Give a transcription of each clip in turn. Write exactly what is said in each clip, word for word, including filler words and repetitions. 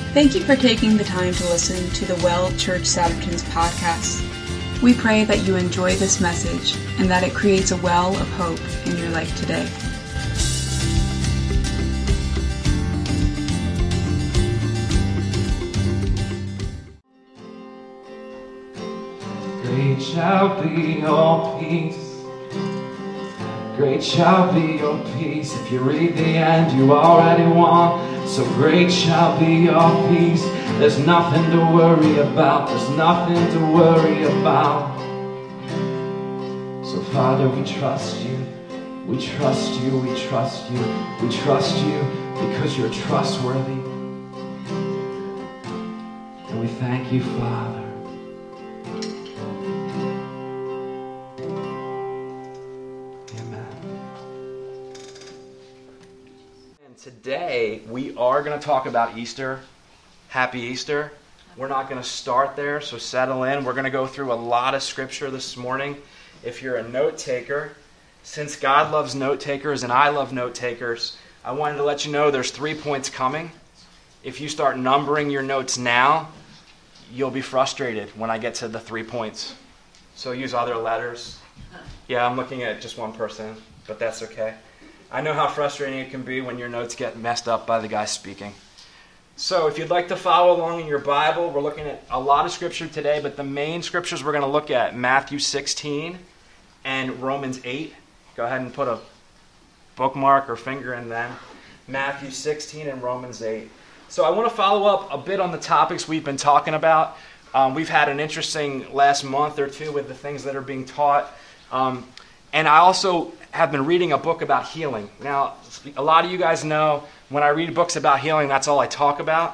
Thank you for taking the time to listen to the Well Church Saturdays podcast. We pray that you enjoy this message and that it creates a well of hope in your life today. Great shall be your peace. Great shall be your peace. If you read the end, you already won. So great shall be your peace. There's nothing to worry about. There's nothing to worry about. So Father, we trust you. We trust you. We trust you. We trust you because you're trustworthy. And we thank you, Father. Today, we are going to talk about Easter. Happy Easter. We're not going to start there, so settle in. We're going to go through a lot of scripture this morning. If you're a note taker, since God loves note takers and I love note takers, I wanted to let you know there's three points coming. If you start numbering your notes now, you'll be frustrated when I get to the three points. So use other letters. Yeah, I'm looking at just one person, but that's okay. I know how frustrating it can be when your notes get messed up by the guy speaking. So if you'd like to follow along in your Bible, we're looking at a lot of scripture today, but the main scriptures we're going to look at, Matthew sixteen and Romans eight. Go ahead and put a bookmark or finger in them. Matthew sixteen and Romans eight. So I want to follow up a bit on the topics we've been talking about. Um, we've had an interesting last month or two with the things that are being taught. Um, and I also have been reading a book about healing. Now, a lot of you guys know when I read books about healing, that's all I talk about.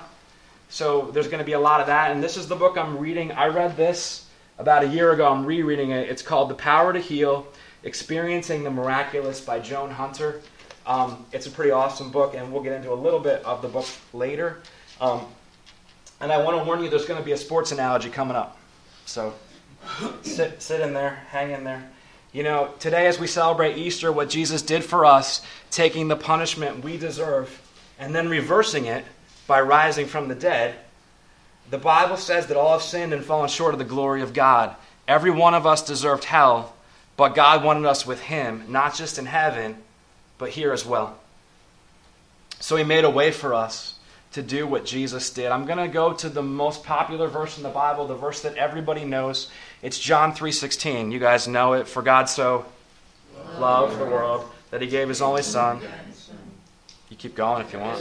So there's going to be a lot of that. And this is the book I'm reading. I read this about a year ago. I'm rereading it. It's called The Power to Heal, Experiencing the Miraculous by Joan Hunter. Um, it's a pretty awesome book, and we'll get into a little bit of the book later. Um, and I want to warn you, there's going to be a sports analogy coming up. So sit, sit in there, hang in there. You know, today as we celebrate Easter, what Jesus did for us, taking the punishment we deserve and then reversing it by rising from the dead, the Bible says that all have sinned and fallen short of the glory of God. Every one of us deserved hell, but God wanted us with him, not just in heaven, but here as well. So he made a way for us to do what Jesus did. I'm going to go to the most popular verse in the Bible, the verse that everybody knows. It's John three sixteen. You guys know it. For God so loved the world that he gave his only Son. You keep going if you want.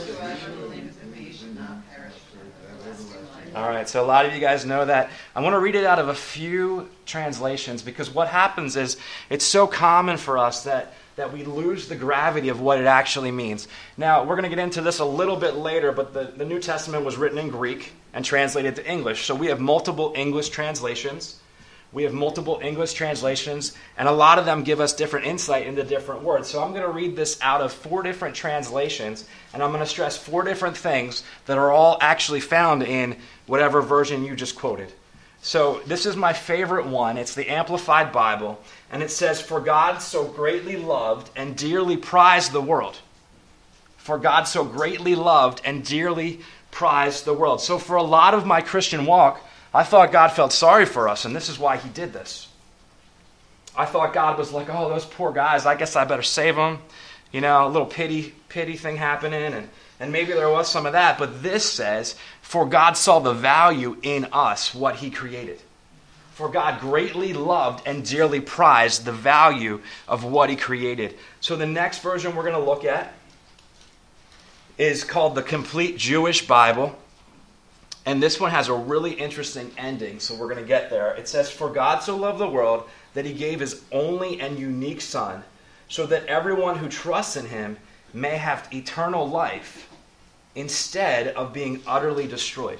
All right, so a lot of you guys know that. I want to read it out of a few translations because what happens is it's so common for us that that we lose the gravity of what it actually means. Now, we're going to get into this a little bit later, but the, the New Testament was written in Greek and translated to English. So we have multiple English translations. We have multiple English translations, and a lot of them give us different insight into different words. So I'm going to read this out of four different translations, and I'm going to stress four different things that are all actually found in whatever version you just quoted. So this is my favorite one. It's the Amplified Bible, and it says, "For God so greatly loved and dearly prized the world." For God so greatly loved and dearly prized the world. So for a lot of my Christian walk, I thought God felt sorry for us, and this is why he did this. I thought God was like, oh, those poor guys, I guess I better save them. You know, a little pity pity thing happening, and, and maybe there was some of that. But this says, for God saw the value in us, what he created. For God greatly loved and dearly prized the value of what he created. So the next version we're going to look at is called the Complete Jewish Bible. And this one has a really interesting ending, so we're going to get there. It says, "For God so loved the world that he gave his only and unique Son, so that everyone who trusts in him may have eternal life instead of being utterly destroyed."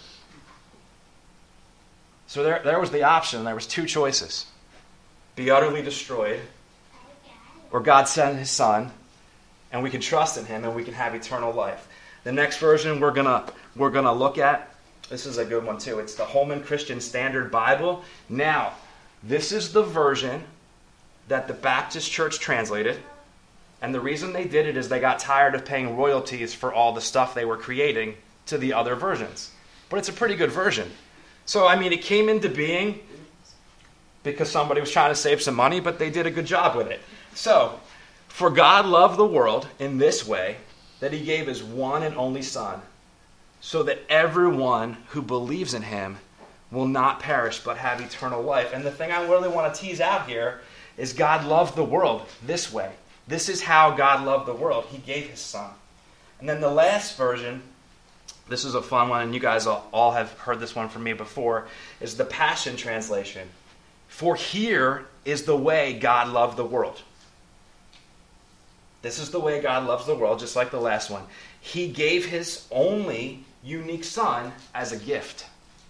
So there, there was the option. There was two choices. Be utterly destroyed, or God sent his Son, and we can trust in him, and we can have eternal life. The next version we're gonna we're gonna look at, this is a good one too. It's the Holman Christian Standard Bible. Now, this is the version that the Baptist Church translated, and the reason they did it is they got tired of paying royalties for all the stuff they were creating to the other versions. But it's a pretty good version. So, I mean, it came into being because somebody was trying to save some money, but they did a good job with it. So, for God loved the world in this way, that he gave his one and only Son, so that everyone who believes in him will not perish but have eternal life. And the thing I really want to tease out here is God loved the world this way. This is how God loved the world. He gave his Son. And then the last version, this is a fun one, and you guys all, all have heard this one from me before, is the Passion Translation. For here is the way God loved the world. This is the way God loves the world, just like the last one. He gave his only unique Son as a gift.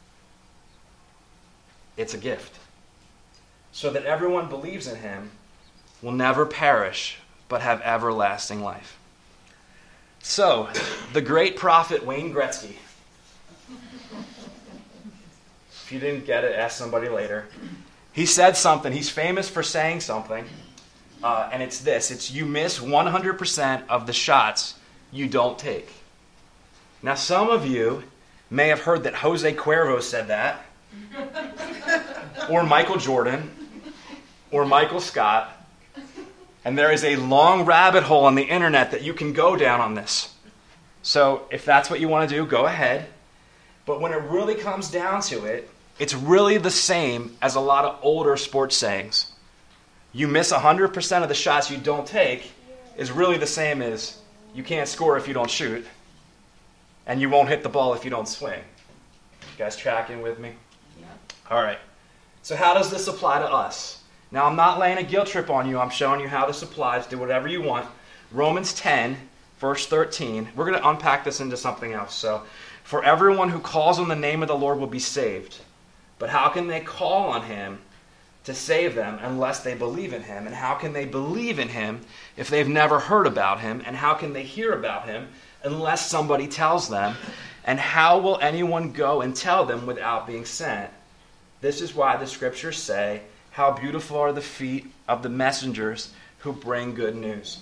It's a gift. So that everyone believes in him will never perish, but have everlasting life. So, the great prophet Wayne Gretzky. If you didn't get it, ask somebody later. He said something. He's famous for saying something. Uh, and it's this. It's you miss one hundred percent of the shots you don't take. Now, some of you may have heard that Jose Cuervo said that. Or Michael Jordan. Or Michael Scott. And there is a long rabbit hole on the internet that you can go down on this. So if that's what you want to do, go ahead. But when it really comes down to it, it's really the same as a lot of older sports sayings. You miss one hundred percent of the shots you don't take is really the same as you can't score if you don't shoot. And you won't hit the ball if you don't swing. You guys tracking with me? Yeah. All right. So how does this apply to us? Now, I'm not laying a guilt trip on you. I'm showing you how this applies. Do whatever you want. Romans ten, verse thirteen. We're going to unpack this into something else. So, for everyone who calls on the name of the Lord will be saved. But how can they call on him to save them unless they believe in him? And how can they believe in him if they've never heard about him? And how can they hear about him unless somebody tells them? And how will anyone go and tell them without being sent? This is why the scriptures say, how beautiful are the feet of the messengers who bring good news.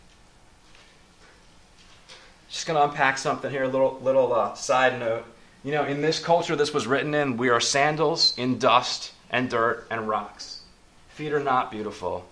Just going to unpack something here, a little, little uh, side note. You know, in this culture this was written in, we are sandals in dust and dirt and rocks. Feet are not beautiful.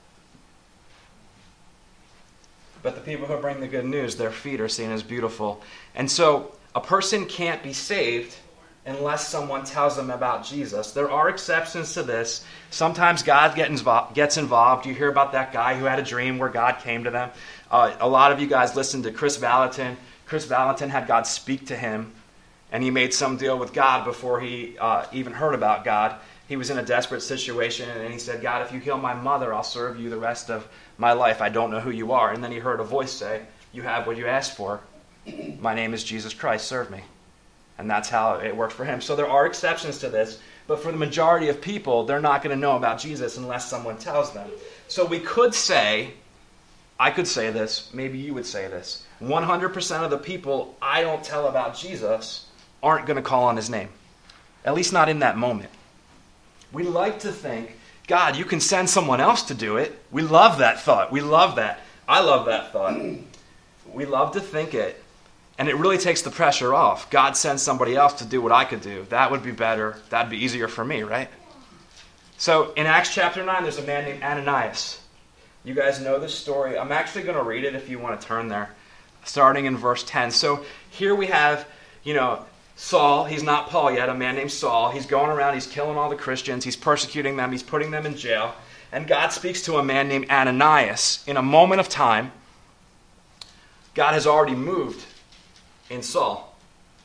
But the people who bring the good news, their feet are seen as beautiful. And so a person can't be saved unless someone tells them about Jesus. There are exceptions to this. Sometimes God gets involved. You hear about that guy who had a dream where God came to them. Uh, a lot of you guys listened to Chris Valentin. Chris Valentin had God speak to him, and he made some deal with God before he uh, even heard about God. He was in a desperate situation, and he said, God, if you heal my mother, I'll serve you the rest of my life. I don't know who you are. And then he heard a voice say, you have what you asked for. My name is Jesus Christ. Serve me. And that's how it worked for him. So there are exceptions to this. But for the majority of people, they're not going to know about Jesus unless someone tells them. So we could say, I could say this, maybe you would say this. one hundred percent of the people I don't tell about Jesus aren't going to call on his name. At least not in that moment. We like to think, God, you can send someone else to do it. We love that thought. We love that. I love that thought. We love to think it. And it really takes the pressure off. God sends somebody else to do what I could do. That would be better. That would be easier for me, right? So in Acts chapter nine, there's a man named Ananias. You guys know this story. I'm actually going to read it if you want to turn there, starting in verse ten. So here we have, you know, Saul. He's not Paul yet, a man named Saul. He's going around. He's killing all the Christians. He's persecuting them. He's putting them in jail. And God speaks to a man named Ananias in a moment of time. God has already moved in Saul.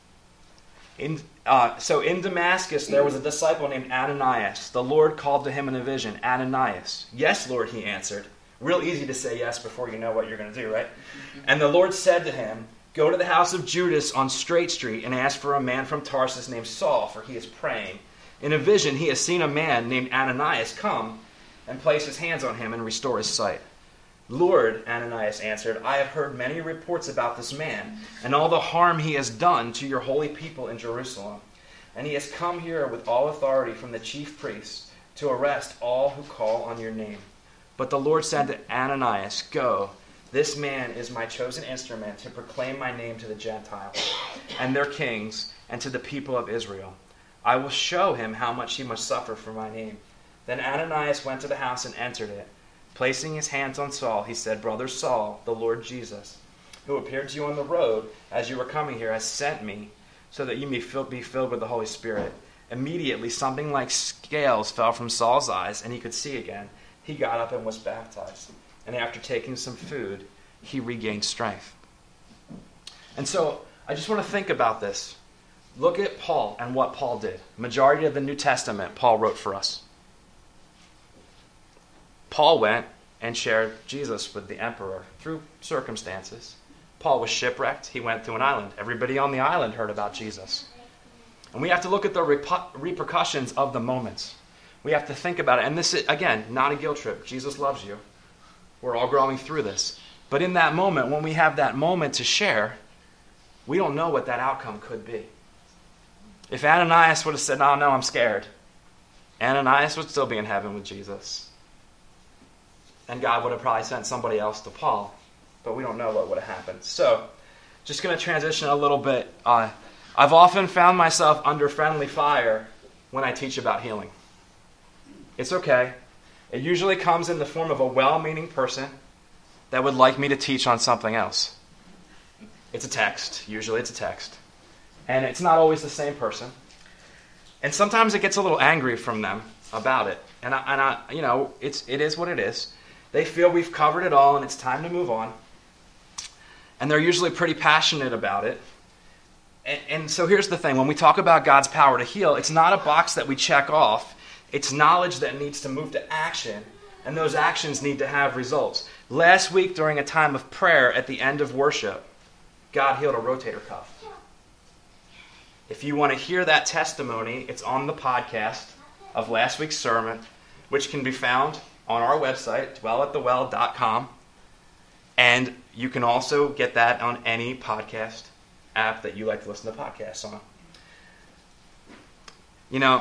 In, uh, so in Damascus, there was a disciple named Ananias. The Lord called to him in a vision, Ananias. Yes, Lord, he answered. Real easy to say yes before you know what you're going to do, right? And the Lord said to him, go to the house of Judas on Straight Street and ask for a man from Tarsus named Saul, for he is praying. In a vision, he has seen a man named Ananias come and place his hands on him and restore his sight. Lord, Ananias answered, I have heard many reports about this man and all the harm he has done to your holy people in Jerusalem. And he has come here with all authority from the chief priests to arrest all who call on your name. But the Lord said to Ananias, go, This man is my chosen instrument to proclaim my name to the Gentiles and their kings and to the people of Israel. I will show him how much he must suffer for my name." Then Ananias went to the house and entered it. Placing his hands on Saul, he said, "Brother Saul, the Lord Jesus, who appeared to you on the road as you were coming here, has sent me so that you may be filled with the Holy Spirit." Immediately, something like scales fell from Saul's eyes, and he could see again. He got up and was baptized. And after taking some food, he regained strength. And so, I just want to think about this. Look at Paul and what Paul did. Majority of the New Testament, Paul wrote for us. Paul went and shared Jesus with the emperor through circumstances. Paul was shipwrecked. He went to an island. Everybody on the island heard about Jesus. And we have to look at the repu- repercussions of the moments. We have to think about it. And this is, again, not a guilt trip. Jesus loves you. We're all growing through this. But in that moment, when we have that moment to share, we don't know what that outcome could be. If Ananias would have said, "No, no, I'm scared," Ananias would still be in heaven with Jesus. And God would have probably sent somebody else to Paul. But we don't know what would have happened. So, just going to transition a little bit. Uh, I've often found myself under friendly fire when I teach about healing. It's okay. It usually comes in the form of a well-meaning person that would like me to teach on something else. It's a text. Usually it's a text. And it's not always the same person. And sometimes it gets a little angry from them about it. And I, and I you know, it's it is what it is. They feel we've covered it all and it's time to move on. And they're usually pretty passionate about it. And, and so here's the thing. When we talk about God's power to heal, it's not a box that we check off. It's knowledge that needs to move to action. And those actions need to have results. Last week during a time of prayer at the end of worship, God healed a rotator cuff. If you want to hear that testimony, it's on the podcast of last week's sermon, which can be found on our website, dwell at the well dot com. And you can also get that on any podcast app that you like to listen to podcasts on. You know,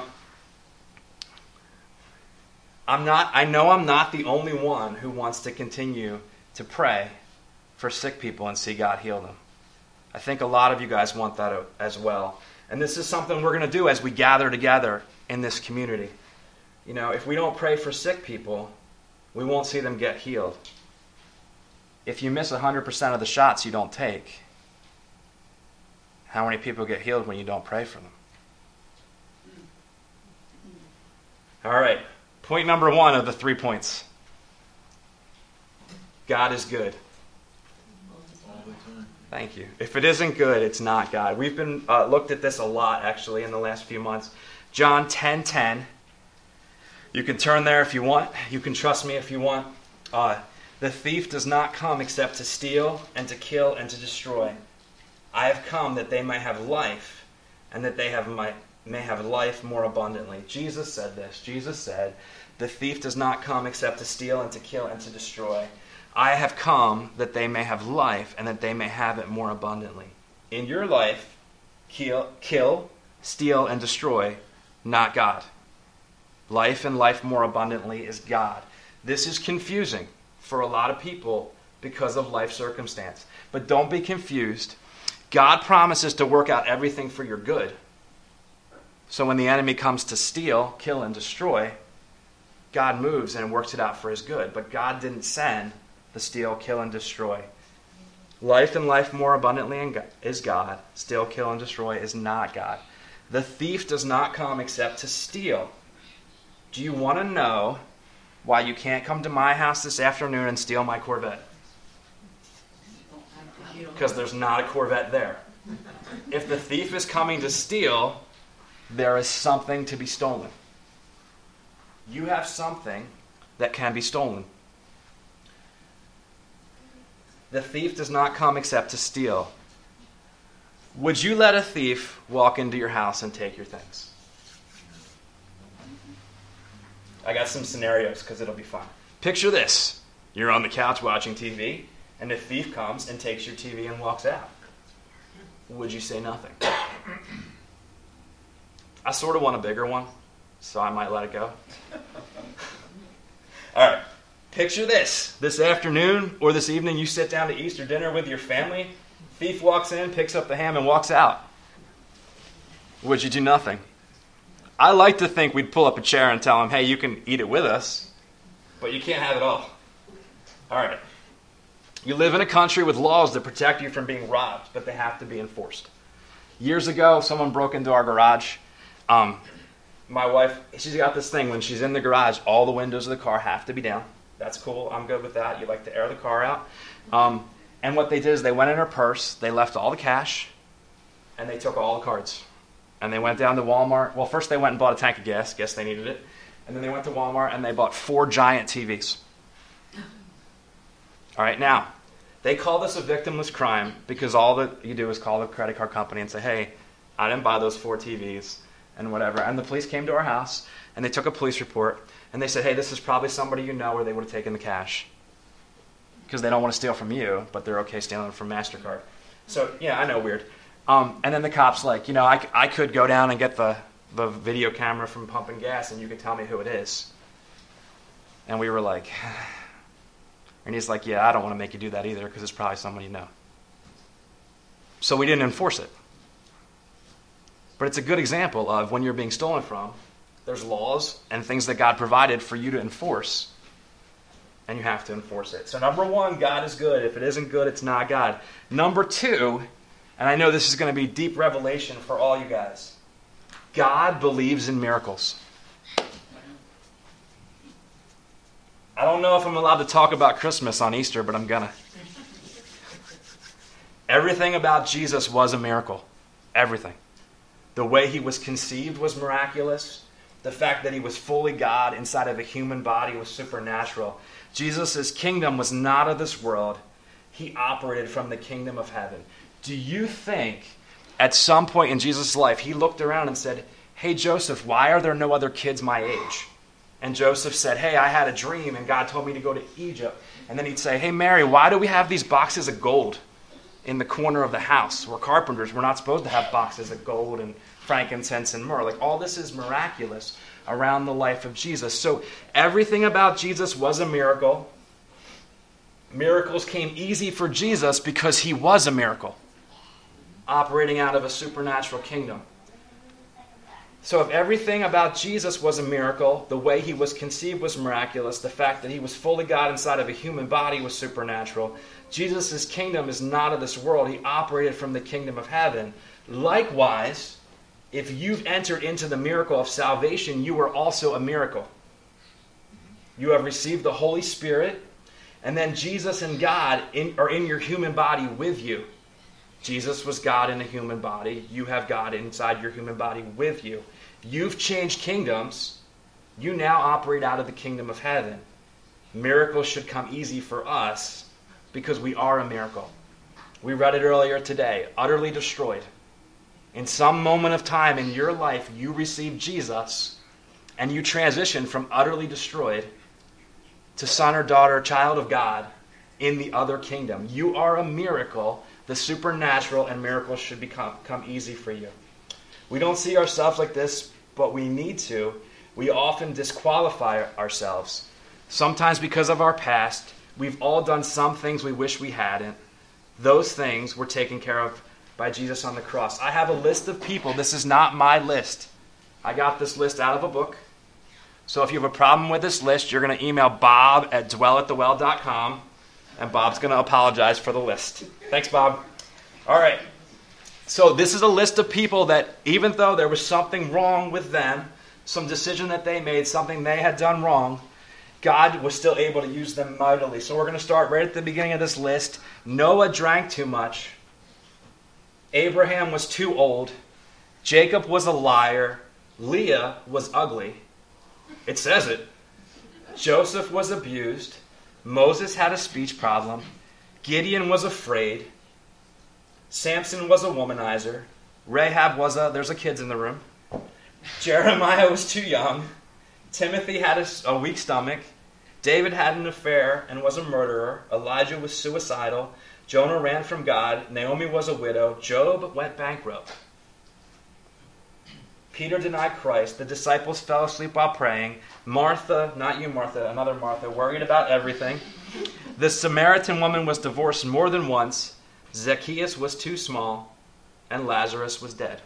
I'm not, I know I'm not the only one who wants to continue to pray for sick people and see God heal them. I think a lot of you guys want that as well. And this is something we're going to do as we gather together in this community. You know, if we don't pray for sick people, we won't see them get healed. If you miss one hundred percent of the shots you don't take, how many people get healed when you don't pray for them? All right. Point number one of the three points. God is good. Thank you. If it isn't good, it's not God. We've been uh, looked at this a lot, actually, in the last few months. John ten ten. You can turn there if you want. You can trust me if you want. Uh, the thief does not come except to steal and to kill and to destroy. I have come that they may have life, and that they have my, may have life more abundantly. Jesus said this. Jesus said, "The thief does not come except to steal and to kill and to destroy. I have come that they may have life and that they may have it more abundantly." In your life, kill, kill, steal, and destroy, not God. Life and life more abundantly is God. This is confusing for a lot of people because of life circumstance. But don't be confused. God promises to work out everything for your good. So when the enemy comes to steal, kill, and destroy, God moves and works it out for his good. But God didn't send the steal, kill, and destroy. Life and life more abundantly is God. Steal, kill, and destroy is not God. The thief does not come except to steal. Do you want to know why you can't come to my house this afternoon and steal my Corvette? Because there's not a Corvette there. If the thief is coming to steal, there is something to be stolen. You have something that can be stolen. The thief does not come except to steal. Would you let a thief walk into your house and take your things? I got some scenarios because it'll be fun. Picture this. You're on the couch watching T V, and a thief comes and takes your T V and walks out. Would you say nothing? I sort of want a bigger one, so I might let it go. All right. Picture this. This afternoon or this evening, you sit down to Easter dinner with your family. Thief walks in, picks up the ham, and walks out. Would you do nothing? I like to think we'd pull up a chair and tell him, hey, you can eat it with us, but you can't have it all. All right. You live in a country with laws that protect you from being robbed, but they have to be enforced. Years ago, someone broke into our garage. Um, my wife, she's got this thing when she's in the garage, all the windows of the car have to be down. That's cool. I'm good with that. You like to air the car out. Um, and what they did is they went in her purse, they left all the cash, and they took all the cards. And they went down to Walmart. Well, first they went and bought a tank of gas. Guess they needed it. And then they went to Walmart and they bought four giant T Vs. All right, now, they call this a victimless crime because all that you do is call the credit card company and say, hey, I didn't buy those four T Vs and whatever. And the police came to our house and they took a police report and they said, hey, this is probably somebody you know, or they would have taken the cash. Because they don't want to steal from you, but they're okay stealing from MasterCard. So, yeah, I know, weird. Um, and then the cop's like, you know, I, I could go down and get the, the video camera from pumping gas and you could tell me who it is. And we were like, and he's like, yeah, I don't want to make you do that either because it's probably someone you know. So we didn't enforce it. But it's a good example of when you're being stolen from, there's laws and things that God provided for you to enforce, and you have to enforce it. So number one, God is good. If it isn't good, it's not God. Number two, and I know this is going to be deep revelation for all you guys, God believes in miracles. I don't know if I'm allowed to talk about Christmas on Easter, but I'm gonna. Everything about Jesus was a miracle. Everything. The way he was conceived was miraculous. The fact that he was fully God inside of a human body was supernatural. Jesus' kingdom was not of this world. He operated from the kingdom of heaven. Do you think at some point in Jesus' life he looked around and said, hey, Joseph, why are there no other kids my age? And Joseph said, hey, I had a dream and God told me to go to Egypt. And then he'd say, hey, Mary, why do we have these boxes of gold in the corner of the house? We're carpenters. We're not supposed to have boxes of gold and frankincense and myrrh. Like, all this is miraculous around the life of Jesus. So everything about Jesus was a miracle. Miracles came easy for Jesus because he was a miracle, operating out of a supernatural kingdom. So if everything about Jesus was a miracle, the way he was conceived was miraculous, the fact that he was fully God inside of a human body was supernatural, Jesus' kingdom is not of this world. He operated from the kingdom of heaven. Likewise, if you've entered into the miracle of salvation, you are also a miracle. You have received the Holy Spirit, and then Jesus and God in, are in your human body with you. Jesus was God in a human body. You have God inside your human body with you. You've changed kingdoms. You now operate out of the kingdom of heaven. Miracles should come easy for us because we are a miracle. We read it earlier today. Utterly destroyed. In some moment of time in your life, you received Jesus and you transition from utterly destroyed to son or daughter, child of God in the other kingdom. You are a miracle. The supernatural and miracles should become come easy for you. We don't see ourselves like this, but we need to. We often disqualify ourselves. Sometimes because of our past, we've all done some things we wish we hadn't. Those things were taken care of by Jesus on the cross. I have a list of people. This is not my list. I got this list out of a book. So if you have a problem with this list, you're going to email Bob at dwell at the well dot com, and Bob's going to apologize for the list. Thanks, Bob. All right. So this is a list of people that, even though there was something wrong with them, some decision that they made, something they had done wrong, God was still able to use them mightily. So we're going to start right at the beginning of this list. Noah drank too much. Abraham was too old. Jacob was a liar. Leah was ugly. It says it. Joseph was abused. Moses had a speech problem. Gideon was afraid. Samson was a womanizer. Rahab was a, there's a kids in the room. Jeremiah was too young. Timothy had a, a weak stomach. David had an affair and was a murderer. Elijah was suicidal. Jonah ran from God. Naomi was a widow. Job went bankrupt. Peter denied Christ. The disciples fell asleep while praying. Martha, not you Martha, another Martha, worried about everything. The Samaritan woman was divorced more than once. Zacchaeus was too small. And Lazarus was dead.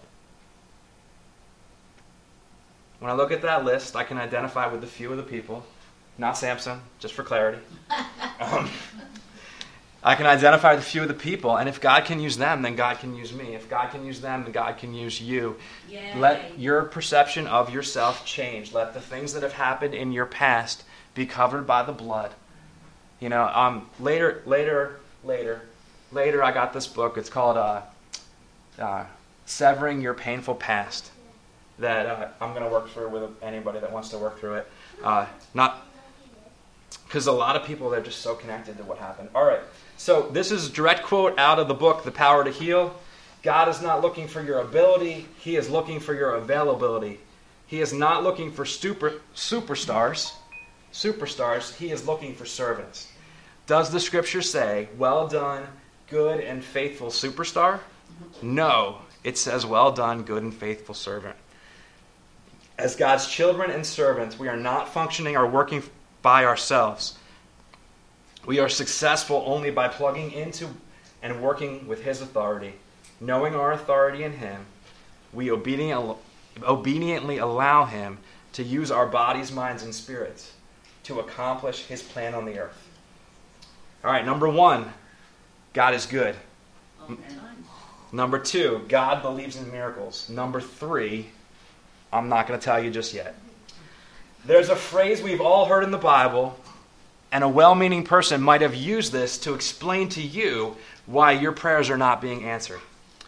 When I look at that list, I can identify with a few of the people. Not Samson, just for clarity. Um, I can identify with a few of the people, and if God can use them, then God can use me. If God can use them, then God can use you. Yay. Let your perception of yourself change. Let the things that have happened in your past be covered by the blood. You know, um, later, later, later, later, I got this book. It's called uh, uh, Severing Your Painful Past. That uh, I'm going to work through with anybody that wants to work through it. Uh, not because a lot of people, they're just so connected to what happened. All right. So this is a direct quote out of the book, The Power to Heal. God is not looking for your ability. He is looking for your availability. He is not looking for super, superstars. Superstars. He is looking for servants. Does the scripture say, well done, good and faithful superstar? No. It says, well done, good and faithful servant. As God's children and servants, we are not functioning or working by ourselves. We are successful only by plugging into and working with His authority. Knowing our authority in Him, we obedient, obediently allow Him to use our bodies, minds, and spirits to accomplish His plan on the earth. All right, number one, God is good. Okay. Number two, God believes in miracles. Number three, I'm not going to tell you just yet. There's a phrase we've all heard in the Bible, and a well-meaning person might have used this to explain to you why your prayers are not being answered.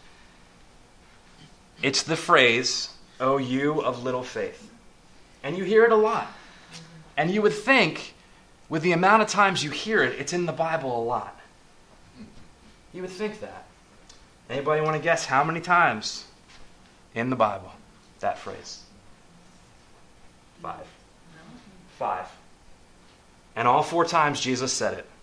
It's the phrase, "O you of little faith." And you hear it a lot. And you would think, with the amount of times you hear it, it's in the Bible a lot. You would think that. Anybody want to guess how many times in the Bible that phrase? Five. Five. And all four times Jesus said it.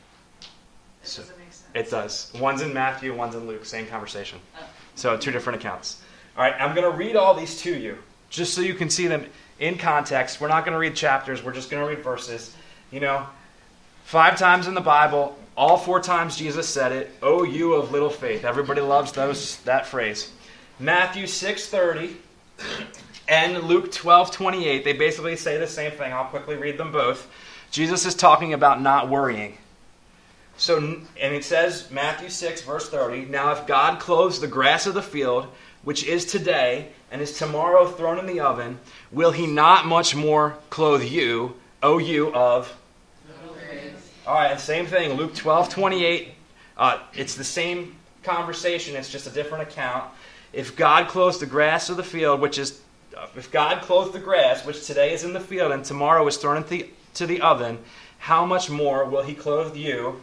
It so, doesn't make sense. It does. One's in Matthew, one's in Luke. Same conversation. Oh. So two different accounts. All right, I'm going to read all these to you, just so you can see them in context. We're not going to read chapters. We're just going to read verses. You know, five times in the Bible, all four times Jesus said it. "O you of little faith." Everybody loves those that phrase. Matthew six thirty and Luke twelve twenty-eight. They basically say the same thing. I'll quickly read them both. Jesus is talking about not worrying. So, and it says, Matthew six, verse thirty, "Now if God clothes the grass of the field, which is today, and is tomorrow thrown in the oven, will He not much more clothe you, O you of..." All right, and same thing, Luke twelve twenty-eight. Uh, it's the same conversation, it's just a different account. If God clothes the grass of the field, which is... Uh, if God clothes the grass, which today is in the field, and tomorrow is thrown into the, to the oven, how much more will He clothe you,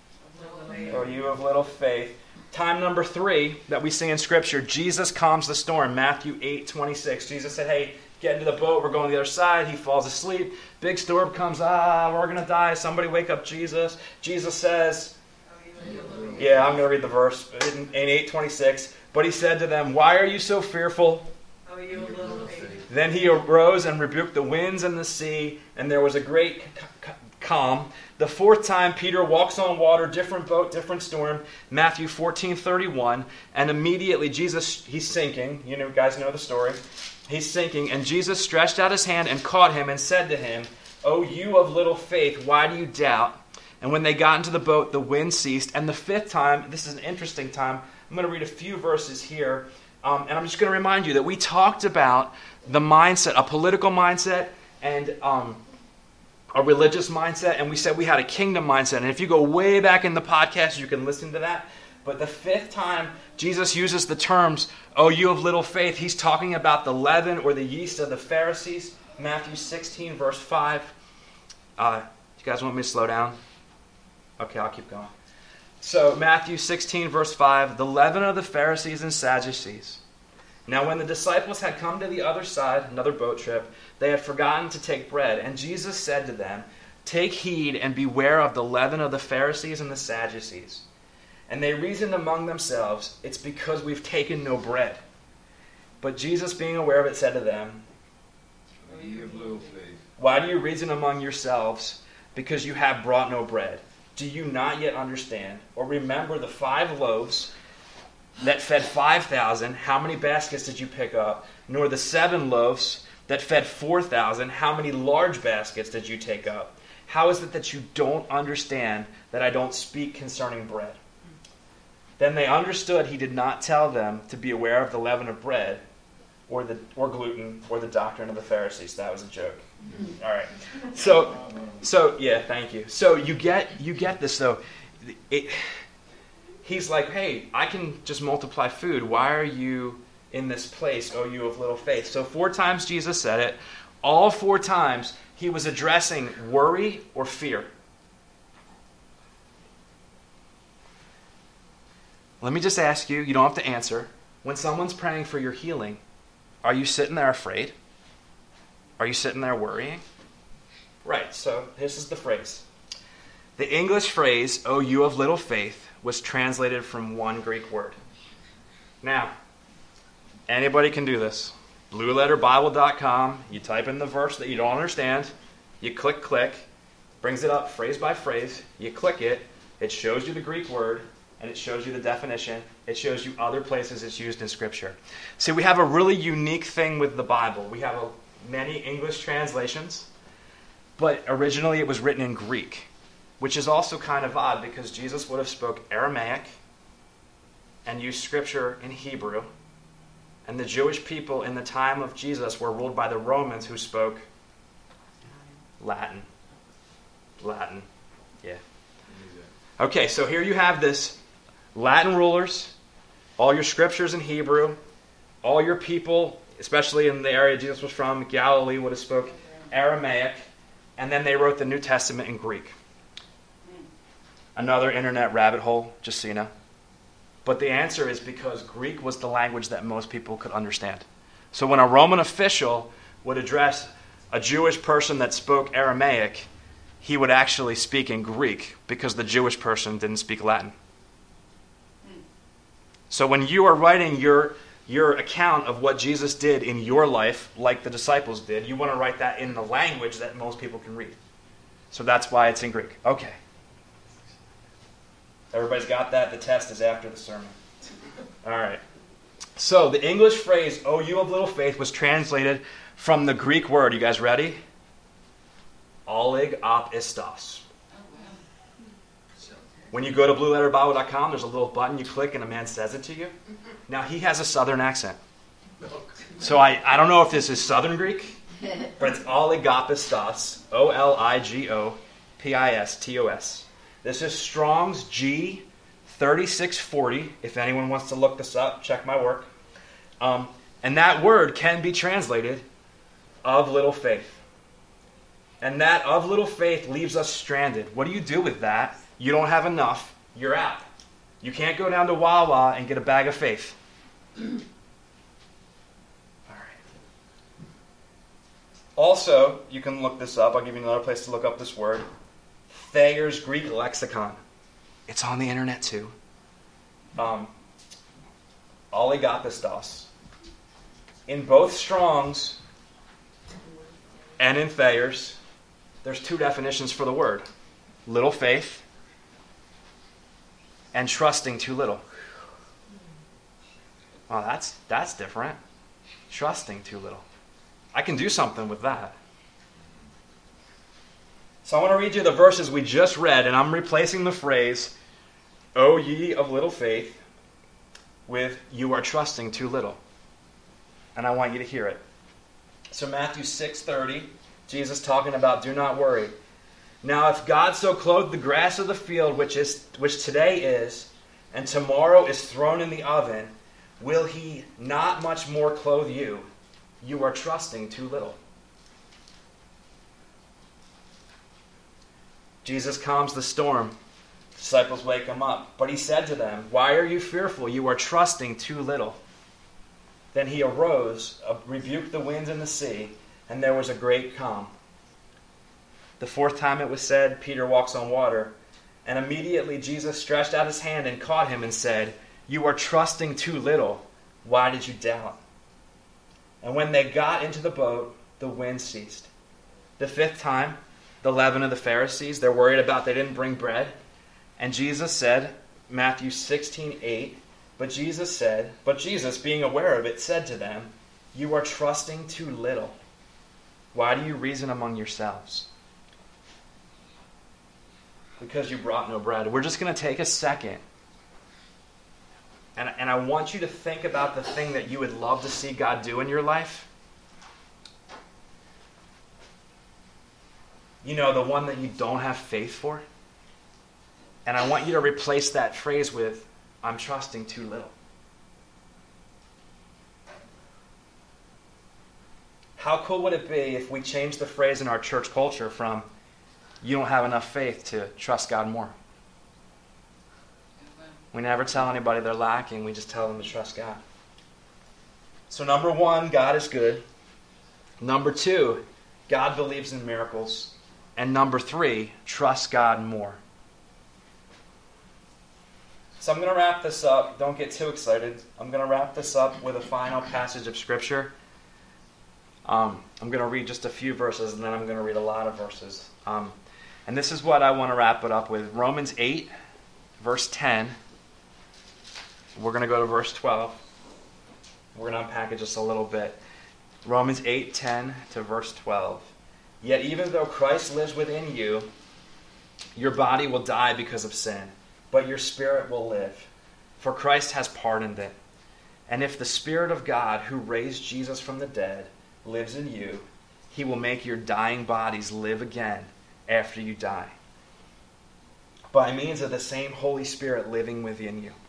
O you of little faith? Time number three that we see in Scripture, Jesus calms the storm. Matthew eight twenty-six. Jesus said, "Hey, get into the boat. We're going to the other side." He falls asleep. Big storm comes. Ah, we're going to die. Somebody wake up Jesus. Jesus says, yeah, I'm going to read the verse in, in eight twenty-six. "But He said to them, 'Why are you so fearful?' O you of little faith." Then He arose and rebuked the winds and the sea, and there was a great calm. The fourth time, Peter walks on water, different boat, different storm. Matthew fourteen thirty-one. And immediately Jesus, he's sinking. You know, guys know the story. He's sinking. And Jesus stretched out His hand and caught him and said to him, "O you of little faith, why do you doubt?" And when they got into the boat, the wind ceased. And the fifth time, this is an interesting time. I'm going to read a few verses here. Um, and I'm just going to remind you that we talked about the mindset, a political mindset, and... Um, a religious mindset, and we said we had a kingdom mindset. And if you go way back in the podcast, you can listen to that. But the fifth time Jesus uses the terms, "O you of little faith," He's talking about the leaven or the yeast of the Pharisees. Matthew sixteen, verse five. Uh, you guys want me to slow down? Okay, I'll keep going. So Matthew sixteen, verse five, "The leaven of the Pharisees and Sadducees. Now when the disciples had come to the other side," another boat trip, "they had forgotten to take bread. And Jesus said to them, 'Take heed and beware of the leaven of the Pharisees and the Sadducees.' And they reasoned among themselves, 'It's because we've taken no bread.' But Jesus, being aware of it, said to them, O ye of little faith. Why do you reason among yourselves, because you have brought no bread? Do you not yet understand, or remember the five loaves that fed five thousand? How many baskets did you pick up? Nor the seven loaves that fed four thousand? How many large baskets did you take up? How is it that you don't understand that I don't speak concerning bread? Then they understood he did not tell them to be aware of the leaven of bread, or the or gluten, or the doctrine of the Pharisees. That was a joke. All right. So, so yeah, thank you. So you get you get this though. It, he's like, hey, I can just multiply food. Why are you in this place, O you of little faith? So four times Jesus said it. All four times he was addressing worry or fear. Let me just ask you, you don't have to answer. When someone's praying for your healing, are you sitting there afraid? Are you sitting there worrying? Right, so this is the phrase. The English phrase, O you of little faith, was translated from one Greek word. Now, anybody can do this. blue letter bible dot com, you type in the verse that you don't understand, you click, click, brings it up phrase by phrase, you click it, it shows you the Greek word, and it shows you the definition. It shows you other places it's used in Scripture. See, we have a really unique thing with the Bible. We have a, many English translations, but originally it was written in Greek, which is also kind of odd because Jesus would have spoke Aramaic and used Scripture in Hebrew, and the Jewish people in the time of Jesus were ruled by the Romans who spoke Latin. Latin, yeah. Okay, so here you have this. Latin rulers, all your scriptures in Hebrew, all your people, especially in the area Jesus was from, Galilee, would have spoke Aramaic, and then they wrote the New Testament in Greek. Another internet rabbit hole, just so you know. But the answer is because Greek was the language that most people could understand. So when a Roman official would address a Jewish person that spoke Aramaic, he would actually speak in Greek because the Jewish person didn't speak Latin. So when you are writing your, your account of what Jesus did in your life, like the disciples did, you want to write that in the language that most people can read. So that's why it's in Greek. Okay. Everybody's got that? The test is after the sermon. All right. So the English phrase, O you of little faith, was translated from the Greek word. You guys ready? Oligopistos. When you go to blue letter bible dot com, there's a little button you click and a man says it to you. Now, he has a southern accent. So I, I don't know if this is Southern Greek, but it's oligopistos, O L I G O P I S T O S. This is Strong's G thirty-six forty. If anyone wants to look this up, check my work. Um, and that word can be translated of little faith. And that of little faith leaves us stranded. What do you do with that? You don't have enough. You're out. You can't go down to Wawa and get a bag of faith. All right. Also, you can look this up. I'll give you another place to look up this word. Thayer's Greek Lexicon. It's on the internet too. Um, oligopistos. In both Strong's and in Thayer's, there's two definitions for the word. Little faith and trusting too little. Well, that's that's different. Trusting too little. I can do something with that. So I want to read you the verses we just read, and I'm replacing the phrase, O ye of little faith, with you are trusting too little. And I want you to hear it. So Matthew six thirty, Jesus talking about do not worry. Now if God so clothed the grass of the field, which is which today is, and tomorrow is thrown in the oven, will he not much more clothe you? You are trusting too little. Jesus calms the storm. Disciples wake him up. But he said to them, why are you fearful? You are trusting too little. Then he arose, rebuked the winds and the sea, and there was a great calm. The fourth time it was said, Peter walks on water. And immediately Jesus stretched out his hand and caught him and said, you are trusting too little. Why did you doubt? And when they got into the boat, the wind ceased. The fifth time, the leaven of the Pharisees, they're worried about they didn't bring bread. And Jesus said, Matthew sixteen eight, but Jesus said, but Jesus, being aware of it, said to them, you are trusting too little. Why do you reason among yourselves? Because you brought no bread. We're just going to take a second. And, and I want you to think about the thing that you would love to see God do in your life. You know, the one that you don't have faith for. And I want you to replace that phrase with, I'm trusting too little. How cool would it be if we changed the phrase in our church culture from, you don't have enough faith to trust God more? We never tell anybody they're lacking. We just tell them to trust God. So number one, God is good. Number two, God believes in miracles. And number three, trust God more. So I'm going to wrap this up. Don't get too excited. I'm going to wrap this up with a final passage of Scripture. Um, I'm going to read just a few verses, and then I'm going to read a lot of verses. Um, and this is what I want to wrap it up with. Romans eight, verse ten. We're going to go to verse twelve. We're going to unpack it just a little bit. Romans eight ten to verse twelve. Yet even though Christ lives within you, your body will die because of sin, but your spirit will live. For Christ has pardoned it. And if the Spirit of God, who raised Jesus from the dead, lives in you, he will make your dying bodies live again after you die, by means of the same Holy Spirit living within you.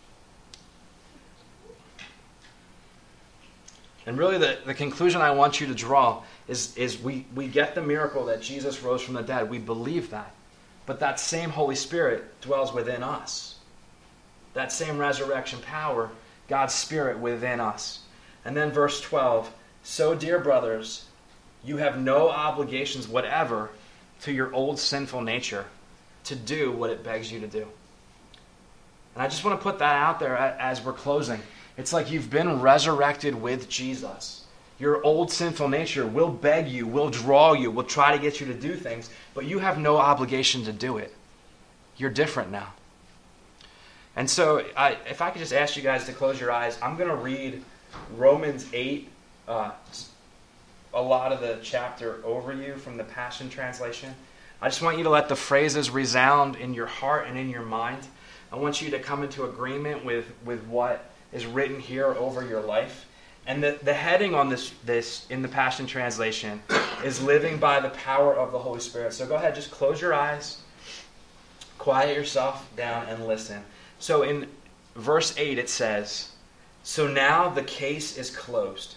And really the, the conclusion I want you to draw is, is we, we get the miracle that Jesus rose from the dead. We believe that. But that same Holy Spirit dwells within us. That same resurrection power, God's Spirit within us. And then verse twelve, so dear brothers, you have no obligations whatever to your old sinful nature to do what it begs you to do. And I just want to put that out there as we're closing. It's like you've been resurrected with Jesus. Your old sinful nature will beg you, will draw you, will try to get you to do things, but you have no obligation to do it. You're different now. And so I, if I could just ask you guys to close your eyes, I'm going to read Romans eight, uh, a lot of the chapter over you from the Passion Translation. I just want you to let the phrases resound in your heart and in your mind. I want you to come into agreement with, with what is written here over your life. And the, the heading on this, this in the Passion Translation is living by the power of the Holy Spirit. So go ahead, just close your eyes, quiet yourself down, and listen. So in verse eight it says, so now the case is closed.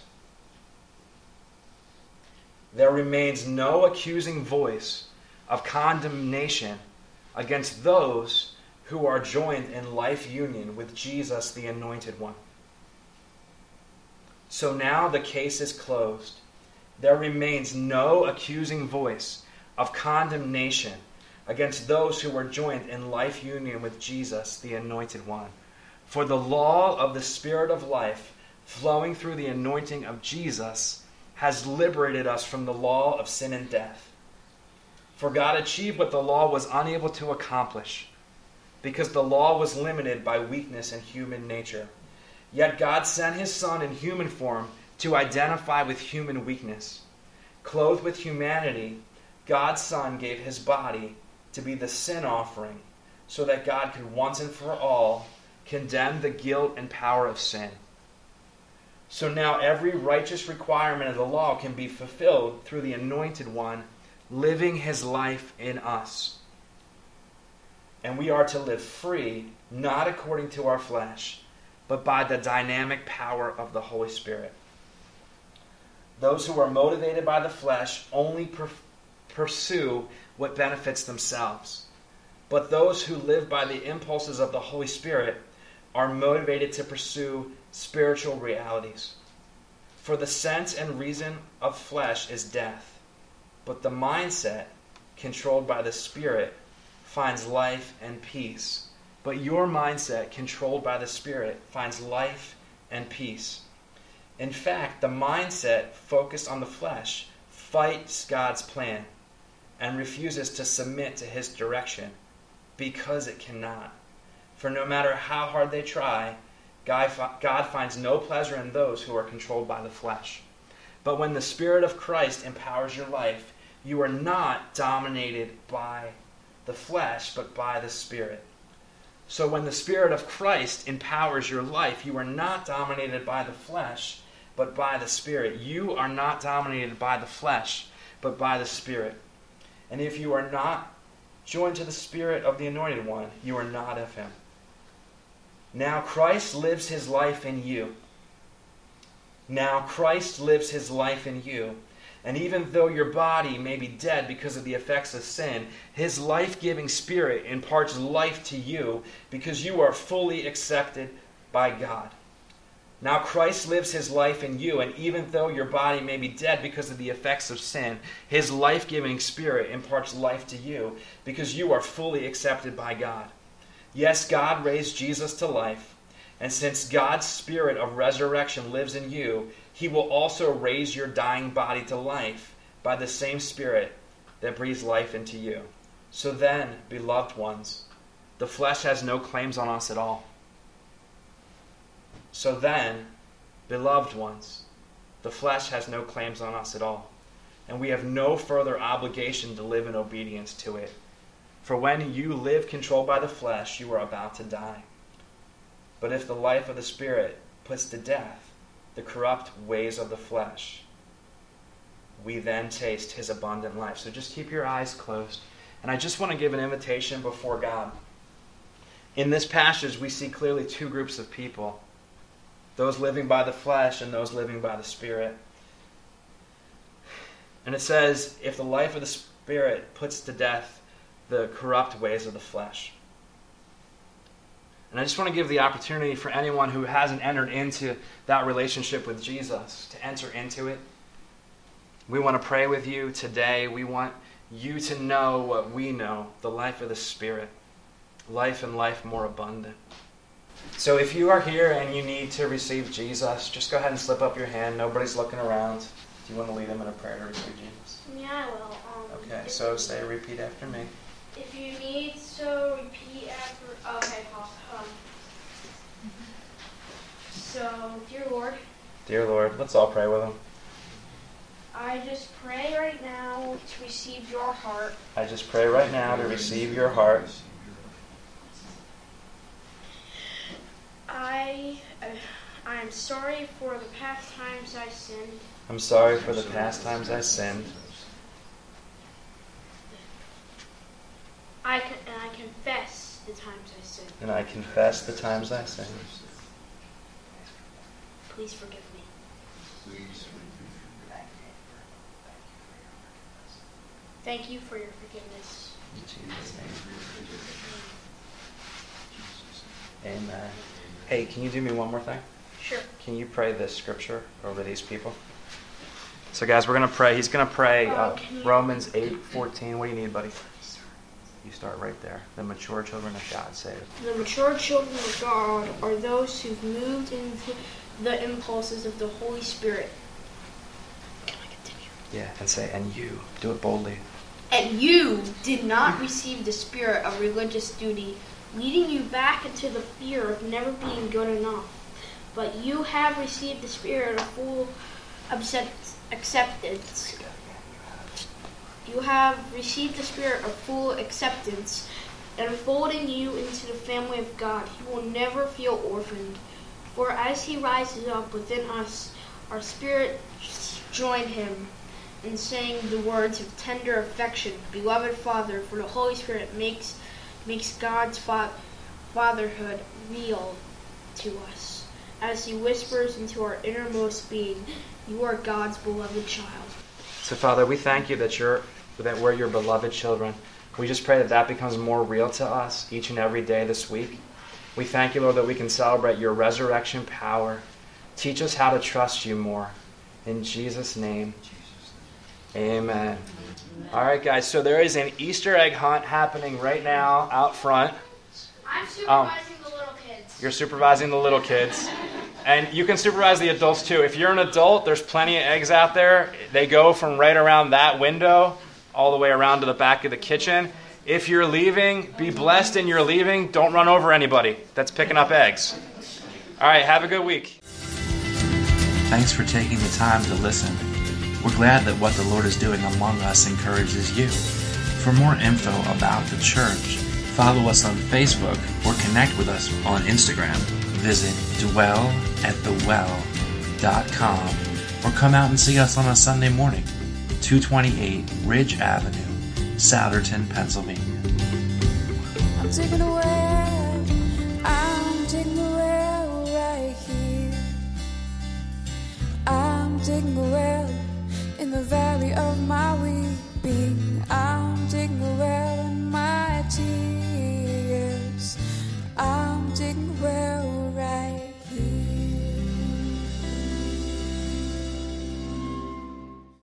There remains no accusing voice of condemnation against those who are joined in life union with Jesus, the Anointed One. So now the case is closed. There remains no accusing voice of condemnation against those who are joined in life union with Jesus, the Anointed One. For the law of the Spirit of life, flowing through the anointing of Jesus, has liberated us from the law of sin and death. For God achieved what the law was unable to accomplish, because the law was limited by weakness and human nature. Yet God sent his Son in human form to identify with human weakness. Clothed with humanity, God's Son gave his body to be the sin offering, so that God could once and for all condemn the guilt and power of sin. So now every righteous requirement of the law can be fulfilled through the Anointed One living his life in us. And we are to live free, not according to our flesh, but by the dynamic power of the Holy Spirit. Those who are motivated by the flesh only per- pursue what benefits themselves. But those who live by the impulses of the Holy Spirit are motivated to pursue spiritual realities. For the sense and reason of flesh is death, but the mindset, controlled by the Spirit, finds life and peace. But your mindset, controlled by the Spirit, finds life and peace. In fact, the mindset focused on the flesh fights God's plan and refuses to submit to his direction because it cannot. For no matter how hard they try, God finds no pleasure in those who are controlled by the flesh. But when the Spirit of Christ empowers your life, you are not dominated by the flesh, but by the Spirit. So when the Spirit of Christ empowers your life, you are not dominated by the flesh, but by the Spirit. You are not dominated by the flesh, but by the Spirit. And if you are not joined to the Spirit of the Anointed One, you are not of him. Now Christ lives his life in you. Now Christ lives his life in you. And even though your body may be dead because of the effects of sin, his life-giving Spirit imparts life to you because you are fully accepted by God. Now Christ lives his life in you, and even though your body may be dead because of the effects of sin, his life-giving Spirit imparts life to you because you are fully accepted by God. Yes, God raised Jesus to life, and since God's Spirit of resurrection lives in you, he will also raise your dying body to life by the same Spirit that breathes life into you. So then, beloved ones, the flesh has no claims on us at all. So then, beloved ones, the flesh has no claims on us at all, and we have no further obligation to live in obedience to it. For when you live controlled by the flesh, you are about to die. But if the life of the Spirit puts to death the corrupt ways of the flesh, we then taste his abundant life. So just keep your eyes closed. And I just want to give an invitation before God. In this passage, we see clearly two groups of people. Those living by the flesh and those living by the Spirit. And it says, if the life of the Spirit puts to death the corrupt ways of the flesh. And I just want to give the opportunity for anyone who hasn't entered into that relationship with Jesus to enter into it. We want to pray with you today. We want you to know what we know, the life of the Spirit. Life and life more abundant. So if you are here and you need to receive Jesus, just go ahead and slip up your hand. Nobody's looking around. Do you want to lead them in a prayer to receive Jesus? Yeah, I will. Um, Okay, so say, repeat after me. If you need to repeat after... Okay, pause. Um, so, dear Lord, Dear Lord, let's all pray with him. I just pray right now to receive your heart. I just pray right now to receive your heart. I, uh, I am sorry for the past times I sinned. I'm sorry for the past times I sinned. I con- and I confess the times I sinned. And I confess the times I sinned. Please forgive me. Please. Thank you for your forgiveness. In Jesus' name. Amen. Hey, can you do me one more thing? Sure. Can you pray this scripture over these people? So guys, we're going to pray. He's going to pray uh, Romans eight fourteen. What do you need, buddy? You start right there. The mature children of God saved. The mature children of God are those who've moved into the impulses of the Holy Spirit. Can I continue? Yeah, and say, and you. Do it boldly. And you did not receive the spirit of religious duty, leading you back into the fear of never being good enough. But you have received the spirit of full accept- acceptance. You have received the spirit of full acceptance, enfolding you into the family of God. You will never feel orphaned. For as he rises up within us, our spirit join him in saying the words of tender affection, Beloved Father, for the Holy Spirit makes makes God's fa- fatherhood real to us. As he whispers into our innermost being, you are God's beloved child. So Father, we thank you that you're that we're your beloved children. We just pray that that becomes more real to us each and every day this week. We thank you, Lord, that we can celebrate your resurrection power. Teach us how to trust you more. In Jesus' name, amen. All right, guys, so there is an Easter egg hunt happening right now out front. I'm supervising Um, the little kids. You're supervising the little kids. And you can supervise the adults too. If you're an adult, there's plenty of eggs out there. They go from right around that window all the way around to the back of the kitchen. If you're leaving, be blessed in your leaving. Don't run over anybody that's picking up eggs. All right, have a good week. Thanks for taking the time to listen. We're glad that what the Lord is doing among us encourages you. For more info about the church, follow us on Facebook or connect with us on Instagram. Visit dwell at the well dot com or come out and see us on a Sunday morning, two twenty-eight Ridge Avenue, Souderton, Pennsylvania. I'm taking a well, I'm taking a well right here. I'm taking a well in the valley of my